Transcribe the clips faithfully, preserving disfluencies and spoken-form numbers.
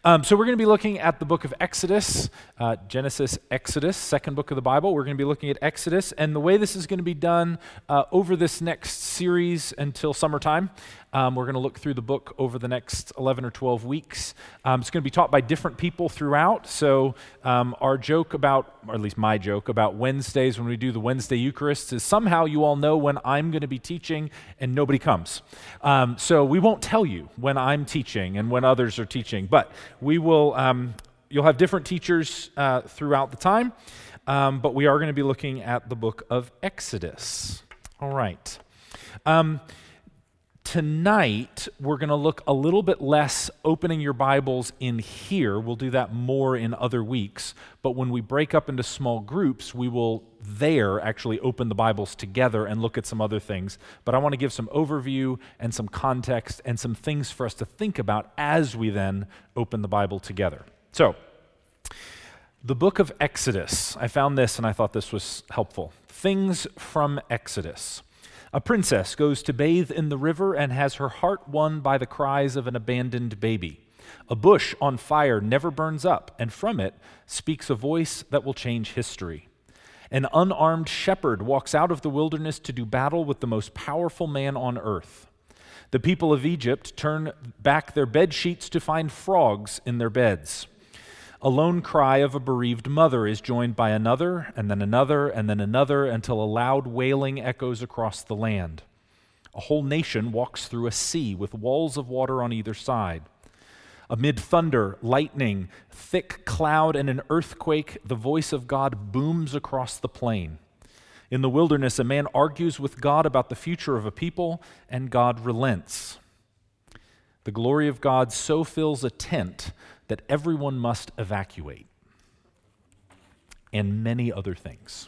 Um, so we're going to be looking at the book of Exodus, uh, Genesis, Exodus, second book of the Bible. We're going to be looking at Exodus, and the way this is going to be done uh, over this next series until summertime, um, we're going to look through the book over the next eleven or twelve weeks. Um, it's going to be taught by different people throughout, so um, our joke about, or at least my joke about Wednesdays when we do the Wednesday Eucharist is somehow you all know when I'm going to be teaching and nobody comes. Um, so we won't tell you when I'm teaching and when others are teaching, but we will, um, you'll have different teachers uh, throughout the time, um, but we are going to be looking at the book of Exodus. All right. Um, tonight, we're going to look a little bit less opening your Bibles in here. We'll do that more in other weeks, but when we break up into small groups, we will there actually open the Bibles together and look at some other things. But I want to give some overview and some context and some things for us to think about as we then open the Bible together. So, the book of Exodus. I found this and I thought this was helpful. Things from Exodus. A princess goes to bathe in the river and has her heart won by the cries of an abandoned baby. A bush on fire never burns up, and from it speaks a voice that will change history. An unarmed shepherd walks out of the wilderness to do battle with the most powerful man on earth. The people of Egypt turn back their bed sheets to find frogs in their beds. A lone cry of a bereaved mother is joined by another, and then another, and then another, until a loud wailing echoes across the land. A whole nation walks through a sea with walls of water on either side. Amid thunder, lightning, thick cloud, and an earthquake, the voice of God booms across the plain. In the wilderness, a man argues with God about the future of a people, and God relents. The glory of God so fills a tent that everyone must evacuate, and many other things.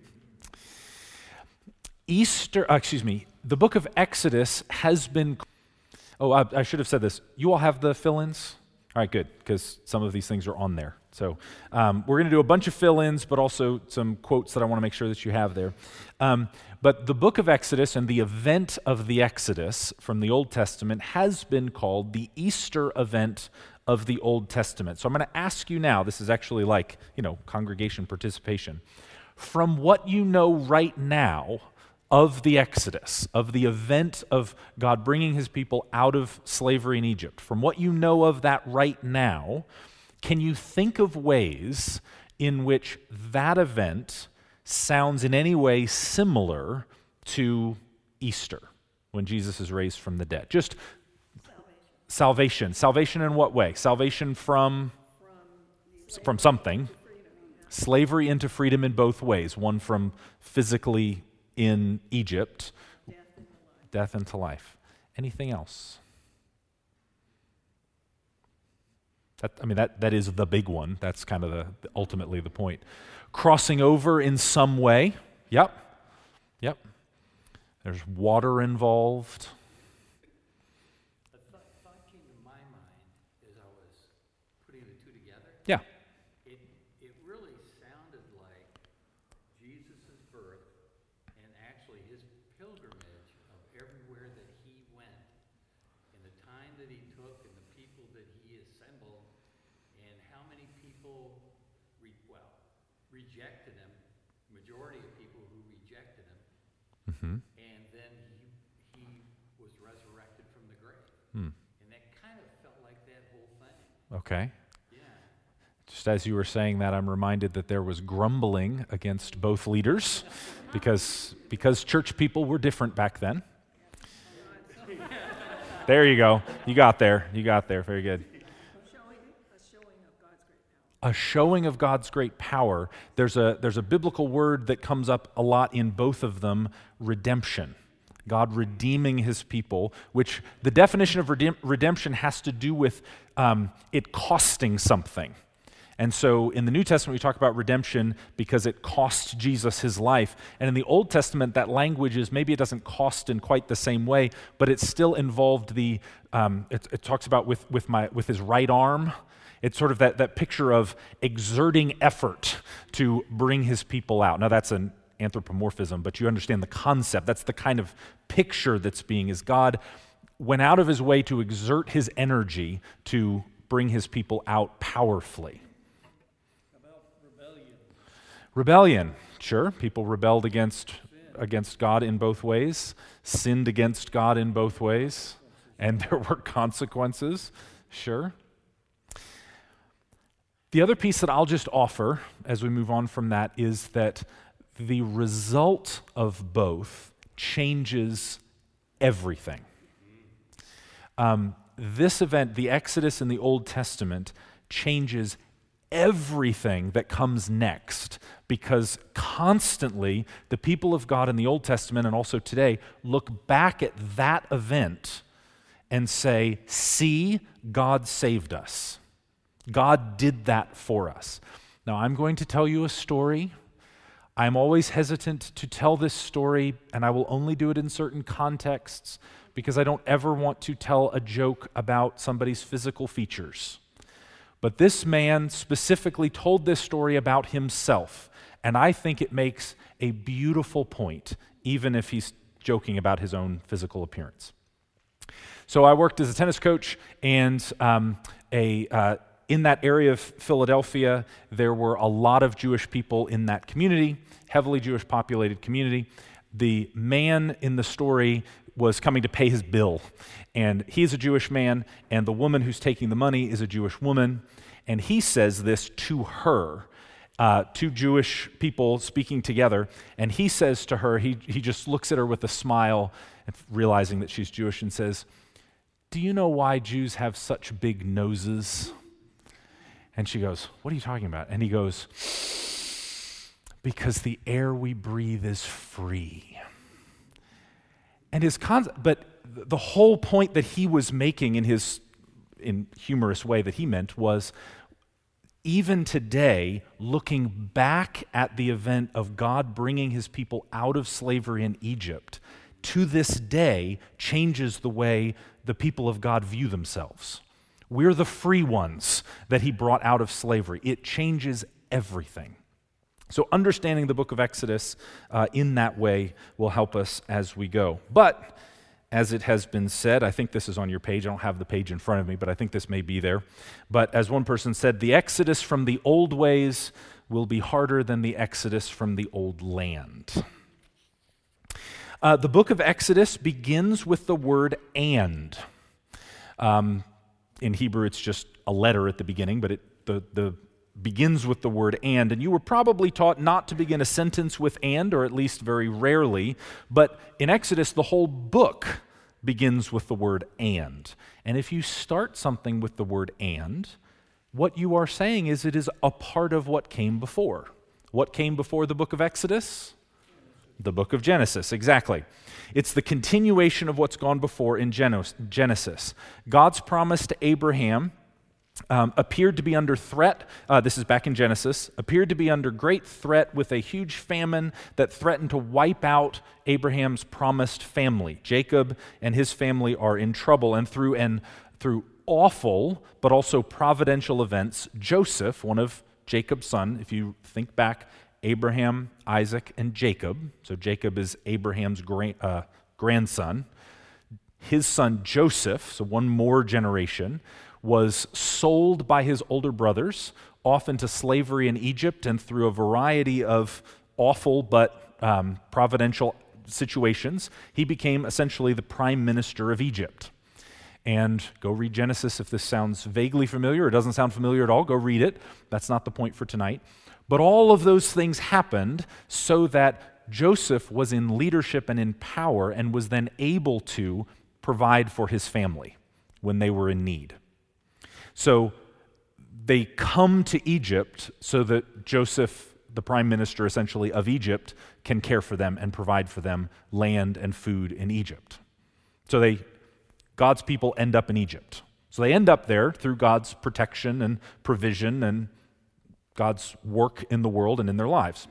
Easter, uh, excuse me, the book of Exodus has been, oh, I, I should have said this. You all have the fill-ins? All right, good, because some of these things are on there. So um, we're going to do a bunch of fill-ins, but also some quotes that I want to make sure that you have there. Um, but the book of Exodus and the event of the Exodus from the Old Testament has been called the Easter event of the Old Testament. So I'm going to ask you now, this is actually like, you know, congregation participation. From what you know right now of the Exodus, of the event of God bringing his people out of slavery in Egypt, from what you know of that right now, can you think of ways in which that event sounds in any way similar to Easter, when Jesus is raised from the dead? Just Salvation. Salvation in what way? Salvation from, from, from something. Slavery into freedom in both ways. One from physically in Egypt, death into life. Death into life. Anything else? That, I mean, that, that is the big one. That's kind of the, ultimately the point. Crossing over in some way. Yep. Yep. There's water involved. Yeah. It, it really sounded like Jesus' birth and actually his pilgrimage of everywhere that he went, and the time that he took and the people that he assembled, and how many people, re, well, rejected him, majority of people who rejected him, mm-hmm. and then he, he was resurrected from the grave. Mm. And that kind of felt like that whole thing. Okay. Just as you were saying that, I'm reminded that there was grumbling against both leaders because, because church people were different back then. There you go. You got there. You got there. Very good. A showing of God's great power. There's a, there's a biblical word that comes up a lot in both of them, redemption. God redeeming his people, which the definition of redem- redemption has to do with um, it costing something. And so in the New Testament, we talk about redemption because it cost Jesus his life. And in the Old Testament, that language is, maybe it doesn't cost in quite the same way, but it still involved the, um, it, it talks about with, with, my, with his right arm. It's sort of that, that picture of exerting effort to bring his people out. Now that's an anthropomorphism, but you understand the concept. That's the kind of picture that's being, is God went out of his way to exert his energy to bring his people out powerfully. About rebellion. Rebellion, sure. People rebelled against, against God in both ways, sinned against God in both ways, and there were consequences, sure. The other piece that I'll just offer as we move on from that is that the result of both changes everything. Um, this event, the Exodus in the Old Testament, changes everything that comes next, because constantly the people of God in the Old Testament and also today look back at that event and say, see, God saved us. God did that for us. Now, I'm going to tell you a story. I'm always hesitant to tell this story, and I will only do it in certain contexts because I don't ever want to tell a joke about somebody's physical features. But this man specifically told this story about himself, and I think it makes a beautiful point, even if he's joking about his own physical appearance. So I worked as a tennis coach, and um, a uh, in that area of Philadelphia, there were a lot of Jewish people in that community, heavily Jewish populated community. The man in the story was coming to pay his bill, and he's a Jewish man, and the woman who's taking the money is a Jewish woman, and he says this to her, uh, two Jewish people speaking together, and he says to her, he, he just looks at her with a smile, realizing that she's Jewish, and says, "Do you know why Jews have such big noses?" And she goes, "What are you talking about?" And he goes, "Because the air we breathe is free." And his con- but the whole point that he was making in his in humorous way that he meant was, even today, looking back at the event of God bringing his people out of slavery in Egypt, to this day changes the way the people of God view themselves. We're the free ones that he brought out of slavery. It changes everything. So understanding the book of Exodus uh, in that way will help us as we go. But as it has been said, I think this is on your page. I don't have the page in front of me, but I think this may be there. But as one person said, the exodus from the old ways will be harder than the exodus from the old land. Uh, the book of Exodus begins with the word "and." Um, in Hebrew, it's just a letter at the beginning, but it the the begins with the word "and." And you were probably taught not to begin a sentence with "and," or at least very rarely. But in Exodus, the whole book begins with the word "and." And if you start something with the word "and," what you are saying is it is a part of what came before. What came before the book of Exodus? The book of Genesis, exactly. It's the continuation of what's gone before in Genesis. God's promise to Abraham um, appeared to be under threat. Uh, this is back in Genesis. Appeared to be under great threat with a huge famine that threatened to wipe out Abraham's promised family. Jacob and his family are in trouble, and through and through awful but also providential events, Joseph, one of Jacob's son, if you think back, Abraham, Isaac, and Jacob. So Jacob is Abraham's gra- uh, grandson. His son Joseph, so one more generation, was sold by his older brothers off into slavery in Egypt, and through a variety of awful but um, providential situations, he became essentially the prime minister of Egypt. And go read Genesis if this sounds vaguely familiar or doesn't sound familiar at all. Go read it. That's not the point for tonight. But all of those things happened so that Joseph was in leadership and in power and was then able to provide for his family when they were in need. So they come to Egypt so that Joseph, the prime minister essentially of Egypt, can care for them and provide for them land and food in Egypt. So they, God's people end up in Egypt. So they end up there through God's protection and provision and God's work in the world and in their lives.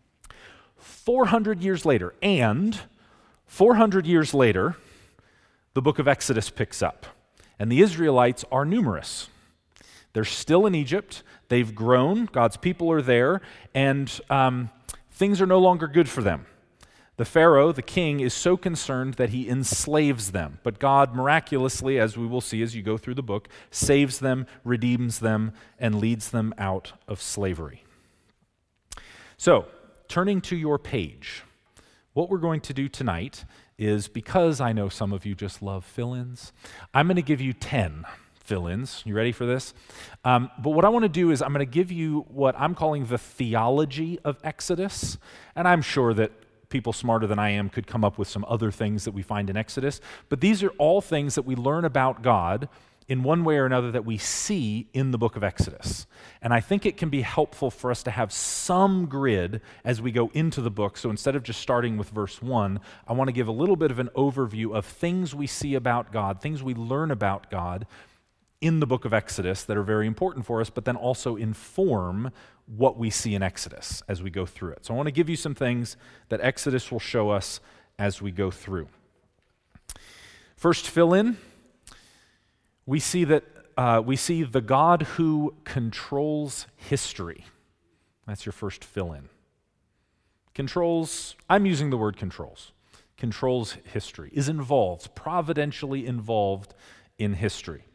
four hundred years later, and four hundred years later, the book of Exodus picks up. And the Israelites are numerous. They're still in Egypt. They've grown. God's people are there. And um, things are no longer good for them. The Pharaoh, the king, is so concerned that he enslaves them. But God miraculously, as we will see as you go through the book, saves them, redeems them, and leads them out of slavery. So, turning to your page, what we're going to do tonight is, because I know some of you just love fill-ins, I'm going to give you ten fill-ins. You ready for this? Um, but what I want to do is I'm going to give you what I'm calling the theology of Exodus, and I'm sure that people smarter than I am could come up with some other things that we find in Exodus, but these are all things that we learn about God in one way or another that we see in the book of Exodus. And I think it can be helpful for us to have some grid as we go into the book. So instead of just starting with verse one, I want to give a little bit of an overview of things we see about God, things we learn about God in the book of Exodus that are very important for us, but then also inform what we see in Exodus as we go through it. So I want to give you some things that Exodus will show us as we go through. First fill-in, we see that uh, we see the God who controls history. That's your first fill-in. Controls, I'm using the word controls. Controls history, is involved, providentially involved in history.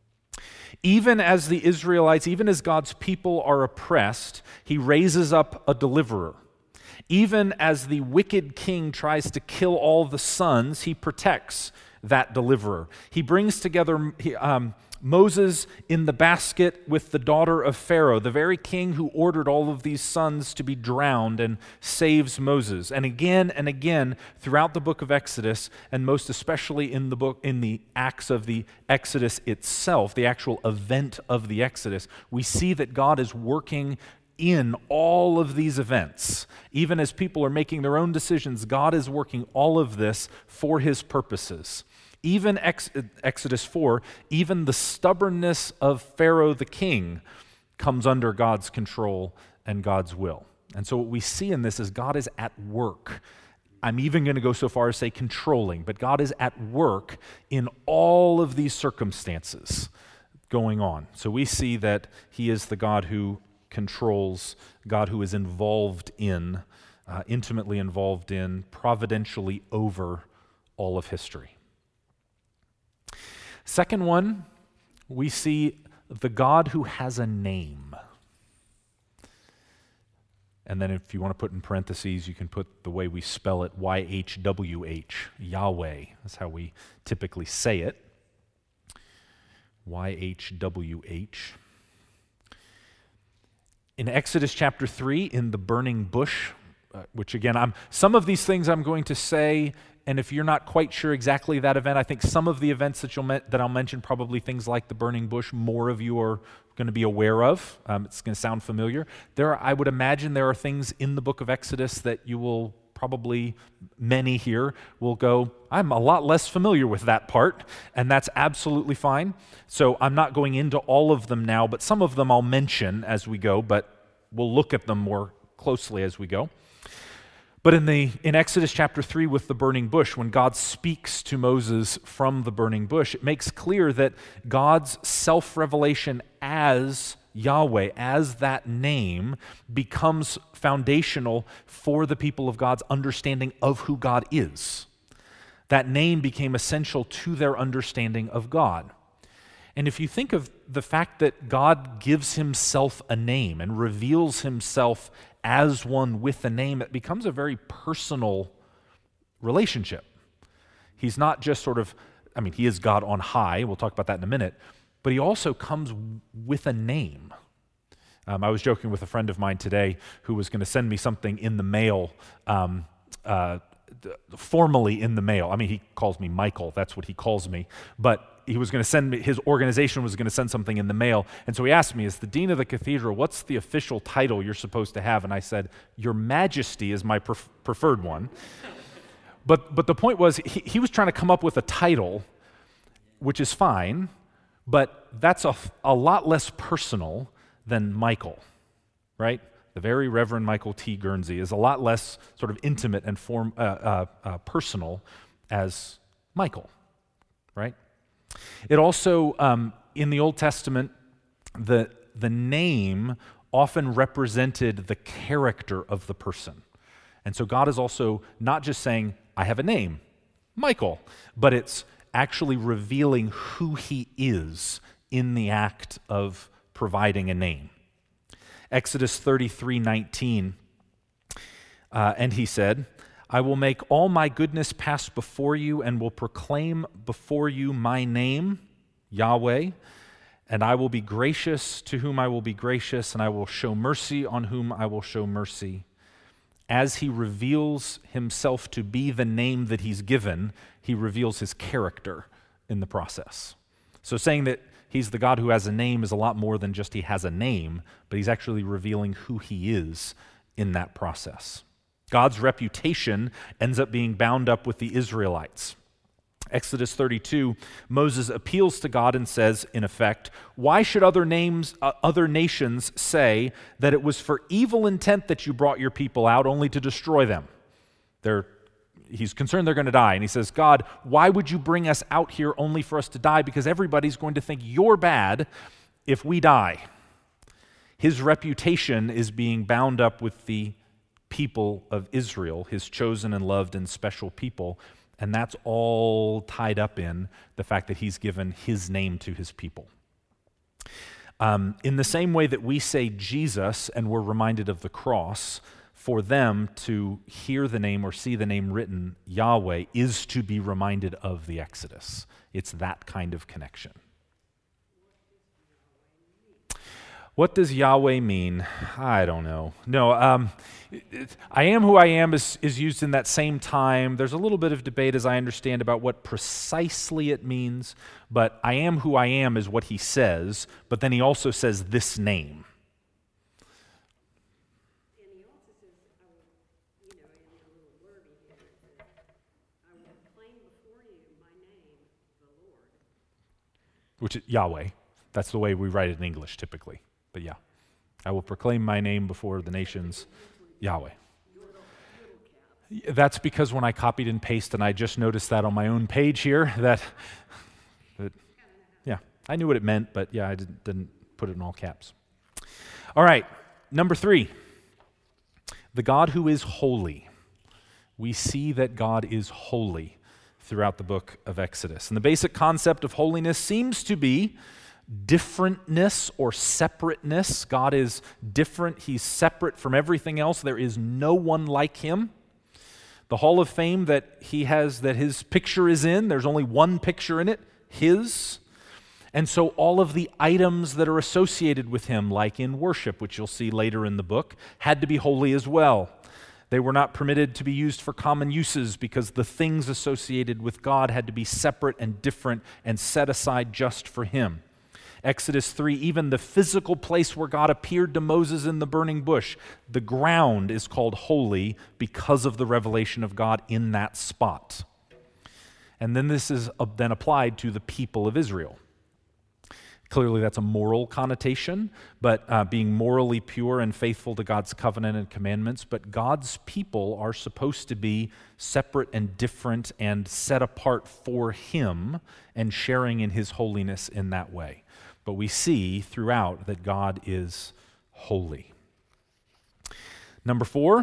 Even as the Israelites, even as God's people are oppressed, he raises up a deliverer. Even as the wicked king tries to kill all the sons, he protects that deliverer. He brings together um, Moses in the basket with the daughter of Pharaoh, the very king who ordered all of these sons to be drowned, and saves Moses. And again and again throughout the book of Exodus, and most especially in the book in the acts of the Exodus itself, the actual event of the Exodus, we see that God is working in all of these events. Even as people are making their own decisions, God is working all of this for his purposes. Even Ex- Exodus four, even the stubbornness of Pharaoh the king comes under God's control and God's will. And so what we see in this is God is at work. I'm even going to go so far as say controlling, but God is at work in all of these circumstances going on. So we see that he is the God who controls, God who is involved in, uh, intimately involved in, providentially over all of history. Second one, we see the God who has a name. And then if you want to put in parentheses, you can put the way we spell it, Y H W H, Yahweh. That's how we typically say it. Y H W H. In Exodus chapter three, in the burning bush, uh, which again, I'm some of these things I'm going to say, and if you're not quite sure exactly that event, I think some of the events that you'll me- that I'll mention, probably things like the burning bush, more of you are going to be aware of. Um, it's going to sound familiar. There, are, I would imagine there are things in the book of Exodus that you will probably, many here will go, I'm a lot less familiar with that part, and that's absolutely fine. So I'm not going into all of them now, but some of them I'll mention as we go, but we'll look at them more closely as we go. But in the in Exodus chapter three with the burning bush, when God speaks to Moses from the burning bush, it makes clear that God's self-revelation as Yahweh, as that name, becomes foundational for the people of God's understanding of who God is. That name became essential to their understanding of God. And if you think of the fact that God gives himself a name and reveals himself as one with a name, it becomes a very personal relationship. He's not just sort of, I mean, he is God on high, we'll talk about that in a minute, but he also comes with a name. Um, I was joking with a friend of mine today who was going to send me something in the mail, um, uh, formally in the mail. I mean, he calls me Michael, that's what he calls me, but he was going to send me, his organization was going to send something in the mail, and so he asked me, as the dean of the cathedral, what's the official title you're supposed to have? And I said, Your Majesty is my pref- preferred one. But but the point was, he, he was trying to come up with a title, which is fine, but that's a, a lot less personal than Michael, right? The very Reverend Michael T. Guernsey is a lot less sort of intimate and form, uh, uh, uh, personal as Michael, right? It also, um, in the Old Testament, the, the name often represented the character of the person. And so God is also not just saying, I have a name, Michael, but it's actually revealing who he is in the act of providing a name. Exodus thirty-three nineteen, uh, and he said, I will make all my goodness pass before you and will proclaim before you my name, Yahweh, and I will be gracious to whom I will be gracious, and I will show mercy on whom I will show mercy. As he reveals himself to be the name that he's given, he reveals his character in the process. So saying that he's the God who has a name is a lot more than just he has a name, but he's actually revealing who he is in that process. God's reputation ends up being bound up with the Israelites. Exodus thirty-two, Moses appeals to God and says, in effect, why should other names, uh, other nations say that it was for evil intent that you brought your people out only to destroy them? They're, he's concerned they're going to die. And he says, God, why would you bring us out here only for us to die? Because everybody's going to think you're bad if we die. His reputation is being bound up with the people of Israel, his chosen and loved and special people. And that's all tied up in the fact that he's given his name to his people. Um, in the same way that we say Jesus and we're reminded of the cross, for them to hear the name or see the name written, Yahweh, is to be reminded of the Exodus. It's that kind of connection. What does Yahweh mean? I don't know. No, um, it, it, I am who I am is, is used in that same time. There's a little bit of debate, as I understand, about what precisely it means, but I am who I am is what he says, but then he also says this name. And he also says, I will, you know, in a little wording here, it says, I will proclaim before you my name, the Lord. Which is Yahweh. That's the way we write it in English typically. But yeah, I will proclaim my name before the nations, Yahweh. That's because when I copied and pasted, and I just noticed that on my own page here, that, that yeah, I knew what it meant, but yeah, I didn't, didn't put it in all caps. All right, number three, the God who is holy. We see that God is holy throughout the book of Exodus. And the basic concept of holiness seems to be differentness or separateness. God is different. He's separate from everything else. There is no one like him. The Hall of Fame that he has, that his picture is in, there's only one picture in it, his. And so all of the items that are associated with him, like in worship, which you'll see later in the book, had to be holy as well. They were not permitted to be used for common uses because the things associated with God had to be separate and different and set aside just for him. Exodus three, even the physical place where God appeared to Moses in the burning bush, the ground is called holy because of the revelation of God in that spot. And then this is then applied to the people of Israel. Clearly that's a moral connotation, but uh, being morally pure and faithful to God's covenant and commandments, but God's people are supposed to be separate and different and set apart for him and sharing in his holiness in that way. But we see throughout that God is holy. Number four,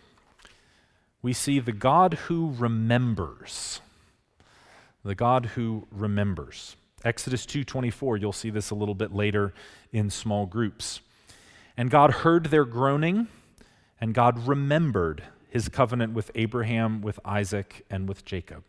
we see the God who remembers. The God who remembers. Exodus two twenty-four, you'll see this a little bit later in small groups. And God heard their groaning, and God remembered his covenant with Abraham, with Isaac, and with Jacob.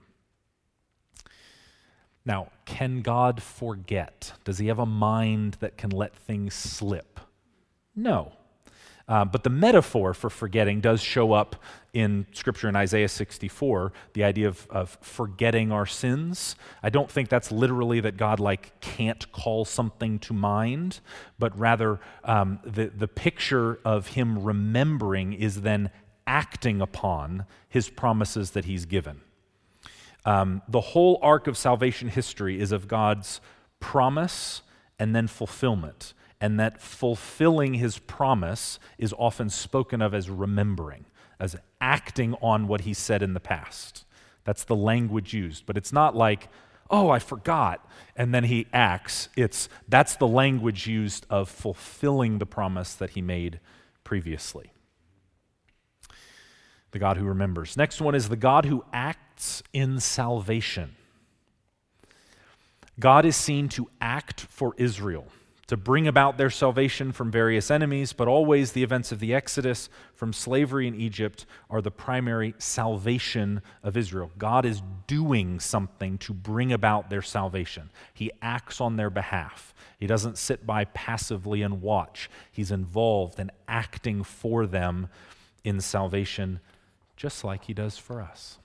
Now, can God forget? Does he have a mind that can let things slip? No. Uh, but the metaphor for forgetting does show up in Scripture in Isaiah sixty-four, the idea of, of forgetting our sins. I don't think that's literally that God like can't call something to mind, but rather um, the, the picture of him remembering is then acting upon his promises that he's given. Um, the whole arc of salvation history is of God's promise and then fulfillment. And that fulfilling his promise is often spoken of as remembering, as acting on what he said in the past. That's the language used. But it's not like, oh, I forgot, and then he acts. It's that's the language used of fulfilling the promise that he made previously. The God who remembers. Next one is the God who acts in salvation. God is seen to act for Israel, to bring about their salvation from various enemies, but always the events of the Exodus from slavery in Egypt are the primary salvation of Israel. God is doing something to bring about their salvation. He acts on their behalf. He doesn't sit by passively and watch. He's involved and acting for them in salvation, just like he does for us.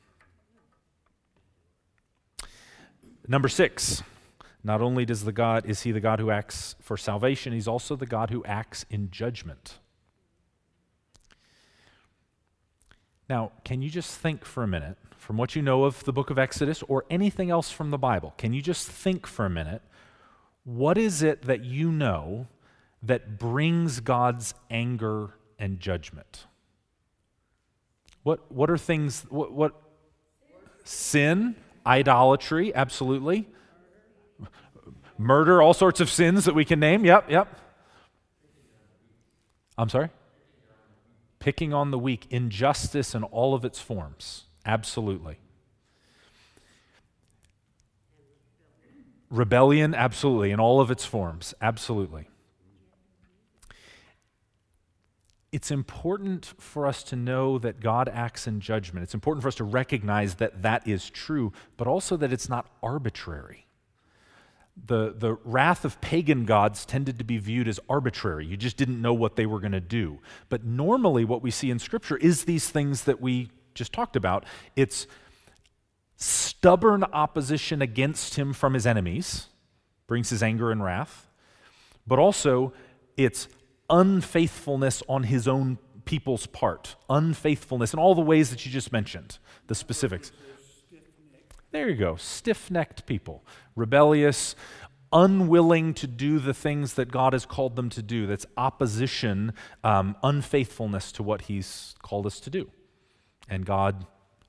Number six, not only does the God is he the God who acts for salvation, he's also the God who acts in judgment. Now, can you just think for a minute, from what you know of the book of Exodus or anything else from the Bible, can you just think for a minute, what is it that you know that brings God's anger and judgment? What what are things, what, what sin, idolatry, absolutely. Murder, all sorts of sins that we can name, yep, yep. I'm sorry? Picking on the weak, injustice in all of its forms, absolutely. Rebellion, absolutely, in all of its forms, absolutely. It's important for us to know that God acts in judgment. It's important for us to recognize that that is true, but also that it's not arbitrary. The, the wrath of pagan gods tended to be viewed as arbitrary. You just didn't know what they were going to do. But normally what we see in Scripture is these things that we just talked about. It's stubborn opposition against him from his enemies, brings his anger and wrath, but also it's unfaithfulness on his own people's part. Unfaithfulness in all the ways that you just mentioned, the specifics. There you go, stiff-necked people, rebellious, unwilling to do the things that God has called them to do. That's opposition, um, unfaithfulness to what he's called us to do. And God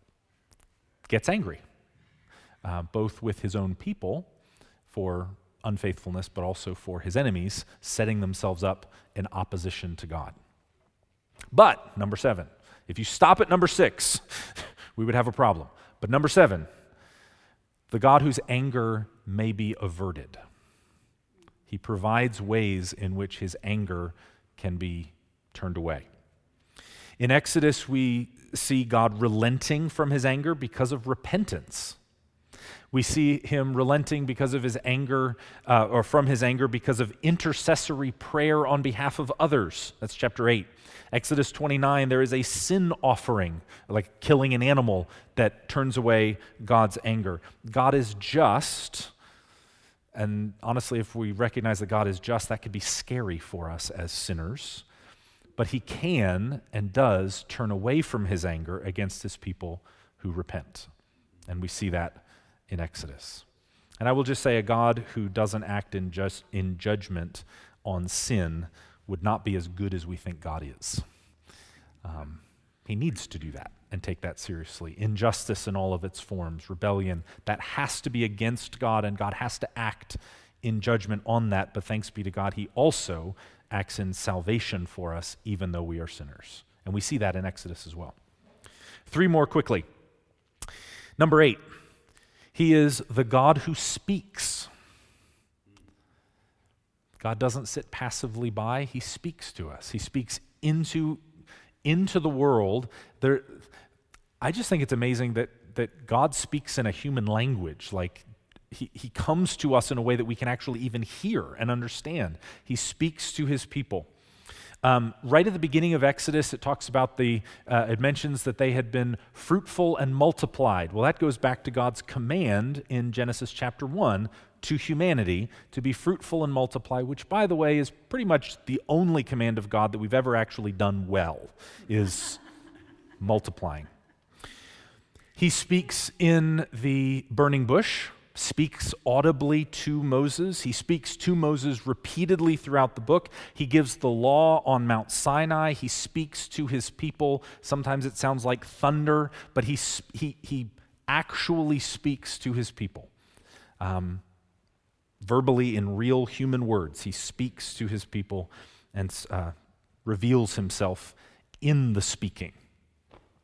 gets angry, uh, both with his own people for unfaithfulness, but also for his enemies setting themselves up in opposition to God. But, number seven, if you stop at number six, we would have a problem. But number seven, the God whose anger may be averted. He provides ways in which his anger can be turned away. In Exodus, we see God relenting from his anger because of repentance. We see him relenting because of his anger, uh, or from his anger because of intercessory prayer on behalf of others. That's chapter eight. Exodus twenty-nine, there is a sin offering, like killing an animal, that turns away God's anger. God is just, and honestly, if we recognize that God is just, that could be scary for us as sinners. But he can and does turn away from his anger against his people who repent. And we see that in Exodus. And I will just say a God who doesn't act in just in judgment on sin would not be as good as we think God is. Um, he needs to do that and take that seriously. Injustice in all of its forms, rebellion, that has to be against God, and God has to act in judgment on that. But thanks be to God, he also acts in salvation for us, even though we are sinners. And we see that in Exodus as well. Three more quickly. Number eight, he is the God who speaks. God doesn't sit passively by. He speaks to us. He speaks into, into the world. There, I just think it's amazing that, that God speaks in a human language. Like he, he comes to us in a way that we can actually even hear and understand. He speaks to his people. Um, right at the beginning of Exodus, it talks about the, uh, it mentions that they had been fruitful and multiplied. Well, that goes back to God's command in Genesis chapter one to humanity to be fruitful and multiply, which, by the way, is pretty much the only command of God that we've ever actually done well, is multiplying. He speaks in the burning bush, speaks audibly to Moses. He speaks to Moses repeatedly throughout the book. He gives the law on Mount Sinai. He speaks to his people. Sometimes it sounds like thunder, but he he he actually speaks to his people. Um, verbally, in real human words, he speaks to his people and uh, reveals himself in the speaking.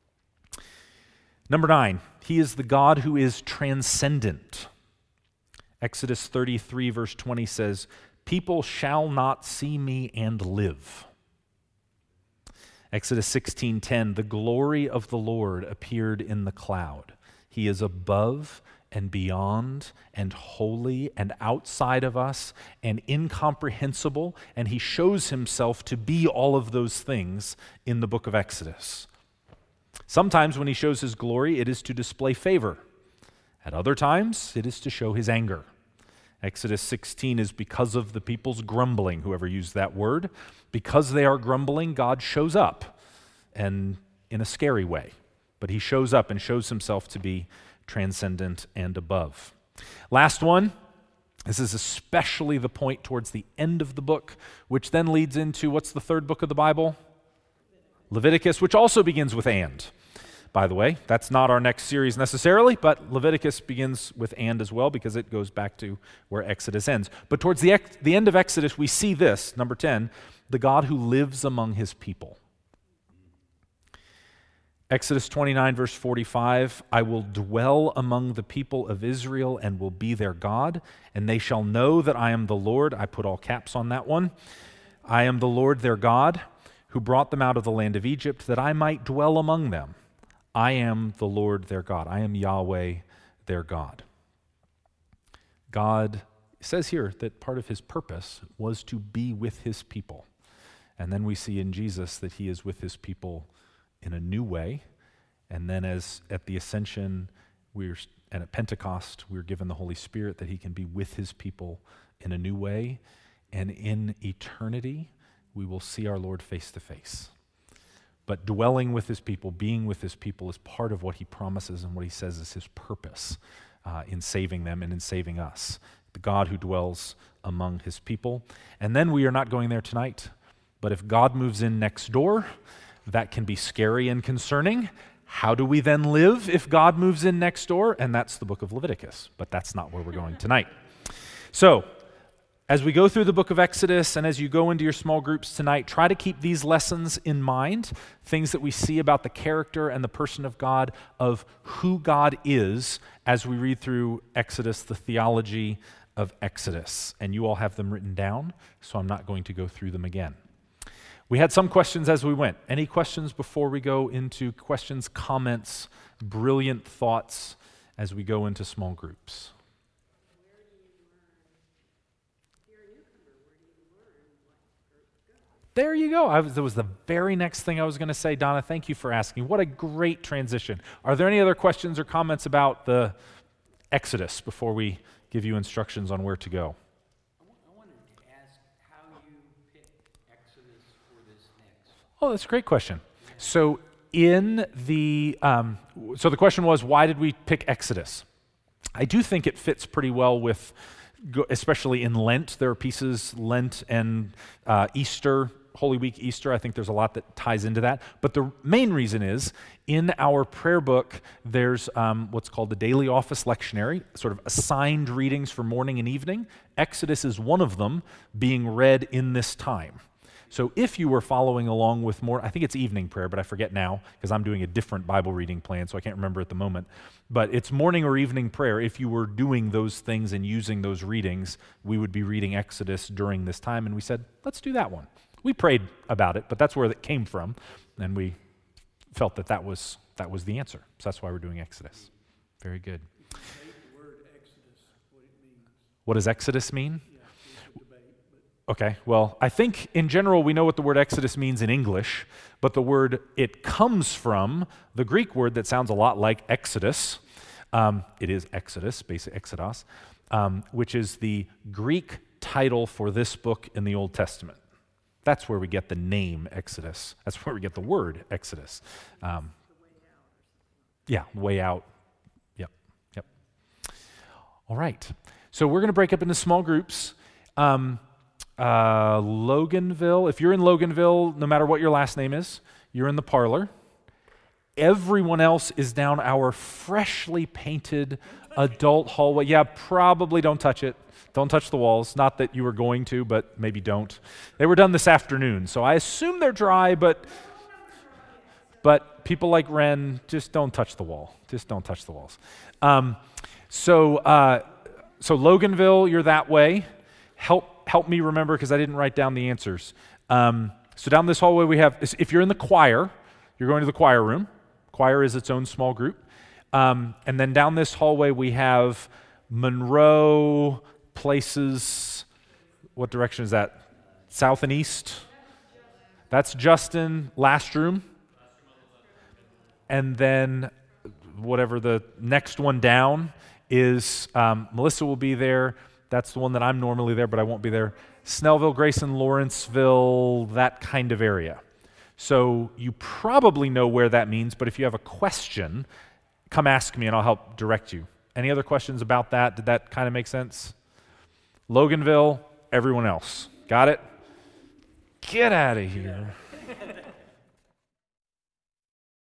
Number nine, he is the God who is transcendent. Exodus thirty-three, verse twenty says, "People shall not see me and live." Exodus sixteen ten, "The glory of the Lord appeared in the cloud. He is above and beyond and holy and outside of us and incomprehensible, and he shows himself to be all of those things in the book of Exodus. Sometimes when he shows his glory, it is to display favor. At other times, it is to show his anger. Exodus sixteen is because of the people's grumbling, whoever used that word. Because they are grumbling, God shows up, and in a scary way. But he shows up and shows himself to be transcendent and above. Last one, this is especially the point towards the end of the book, which then leads into, what's the third book of the Bible? Leviticus, which also begins with "and." By the way, that's not our next series necessarily, but Leviticus begins with "and" as well because it goes back to where Exodus ends. But towards the, ex- the end of Exodus, we see this, number ten, the God who lives among his people. Exodus twenty-nine, verse forty-five, "I will dwell among the people of Israel and will be their God, and they shall know that I am the Lord." I put all caps on that one. "I am the Lord their God, who brought them out of the land of Egypt, that I might dwell among them. I am the Lord their God. I am Yahweh their God." God says here that part of his purpose was to be with his people. And then we see in Jesus that he is with his people in a new way. And then as at the ascension, we're and at Pentecost, we're given the Holy Spirit that he can be with his people in a new way. And in eternity, we will see our Lord face to face. But dwelling with his people, being with his people is part of what he promises and what he says is his purpose uh, in saving them and in saving us. The God who dwells among his people. And then we are not going there tonight. But if God moves in next door, that can be scary and concerning. How do we then live if God moves in next door? And that's the book of Leviticus. But that's not where we're going tonight. So, as we go through the book of Exodus and as you go into your small groups tonight, try to keep these lessons in mind, things that we see about the character and the person of God, of who God is as we read through Exodus, the theology of Exodus. And you all have them written down, so I'm not going to go through them again. We had some questions as we went. Any questions before we go into questions, comments, brilliant thoughts as we go into small groups? There you go. I was, that was the very next thing I was going to say, Donna. Thank you for asking. What a great transition. Are there any other questions or comments about the Exodus before we give you instructions on where to go? I wa- I wanted to ask how you picked Exodus for this next. Oh, that's a great question. So in the, um, so the question was, why did we pick Exodus? I do think it fits pretty well with, go- especially in Lent. There are pieces, Lent and uh, Easter, Holy Week, Easter, I think there's a lot that ties into that. But the main reason is, in our prayer book, there's um, what's called the Daily Office Lectionary, sort of assigned readings for morning and evening. Exodus is one of them being read in this time. So if you were following along with more, I think it's evening prayer, but I forget now because I'm doing a different Bible reading plan, so I can't remember at the moment. But it's morning or evening prayer. If you were doing those things and using those readings, we would be reading Exodus during this time, and we said, let's do that one. We prayed about it, but that's where it came from, and we felt that that was that was the answer. So that's why we're doing Exodus. Very good. Debate the word Exodus, what it means. What does Exodus mean? Yeah, it's a debate, but Okay, well, I think in general we know what the word Exodus means in English, but the word, it comes from the Greek word that sounds a lot like Exodus. Um, it is Exodus, basic Exodus, um, which is the Greek title for this book in the Old Testament. That's where we get the name Exodus. That's where we get the word Exodus. Um, yeah, way out. Yep, yep. All right. So we're going to break up into small groups. Um, uh, Loganville, if you're in Loganville, no matter what your last name is, you're in the parlor. Everyone else is down our freshly painted adult hallway. Yeah, probably don't touch it. Don't touch the walls. Not that you were going to, but maybe don't. They were done this afternoon, so I assume they're dry, but But people like Ren, just don't touch the wall. Just don't touch the walls. Um, so, uh, so Loganville, you're that way. Help, help me remember because I didn't write down the answers. Um, so down this hallway we have, if you're in the choir, you're going to the choir room. Choir is its own small group. Um, and then down this hallway we have Monroe, Places. What direction is that? South and east? That's Justin, last room. And then whatever the next one down is, um, Melissa will be there. That's the one that I'm normally there, but I won't be there. Snellville, Grayson, Lawrenceville, that kind of area. So you probably know where that means, but if you have a question, come ask me and I'll help direct you. Any other questions about that? Did that kind of make sense? Loganville, everyone else. Got it? Get out of here.